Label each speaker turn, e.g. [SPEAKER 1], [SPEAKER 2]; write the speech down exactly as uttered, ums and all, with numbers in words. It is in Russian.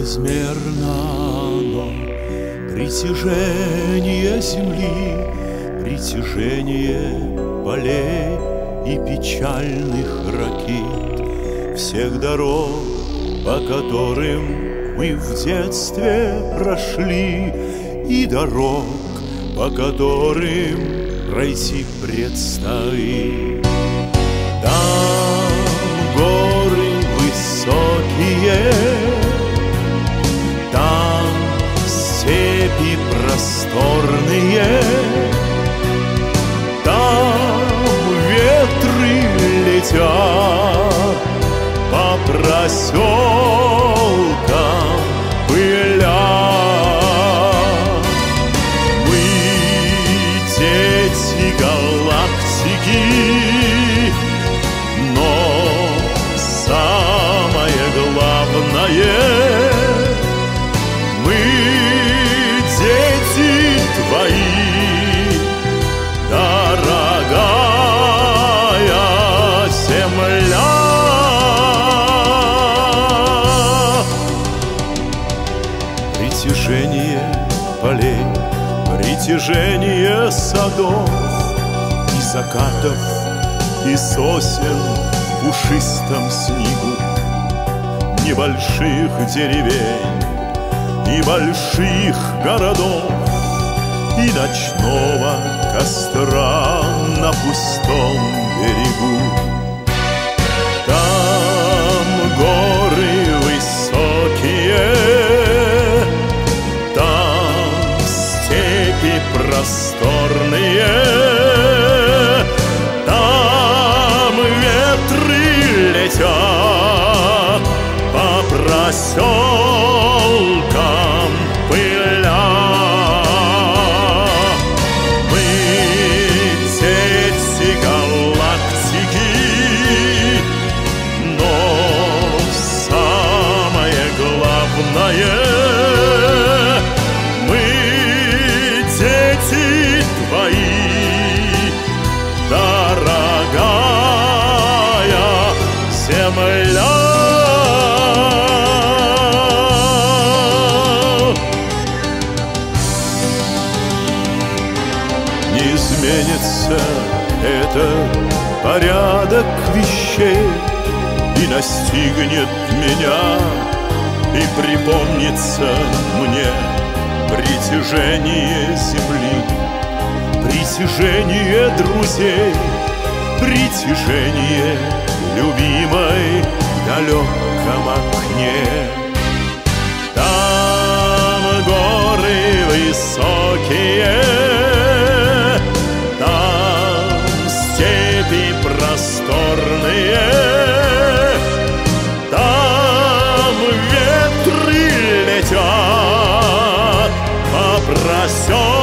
[SPEAKER 1] Безмерно оно, притяжение земли, притяжение полей и печальных ракит, всех дорог, по которым мы в детстве прошли, и дорог, по которым пройти предстоит. Там горы высокие, там степи просторные, там ветры летят по проселкам пыля. Мы дети галактики, но самое главное, мы дети твои, дорогая земля. Притяжение полей, притяжение садов и закатов, и сосен в пушистом снегу, небольших деревень и больших городов, и ночного костра на пустом берегу. Там горы высокие, там степи просторные, там ветры летят по проселкам пыля. Мы дети галактики, но самое главное, мы дети твои, дорогая земля. Не изменится этот порядок вещей, и настигнет меня, и припомнится мне притяжение земли, притяжение друзей, притяжение любимой в далеком окне. Там горы высокие, там степи просторные, там ветры летят по проселкам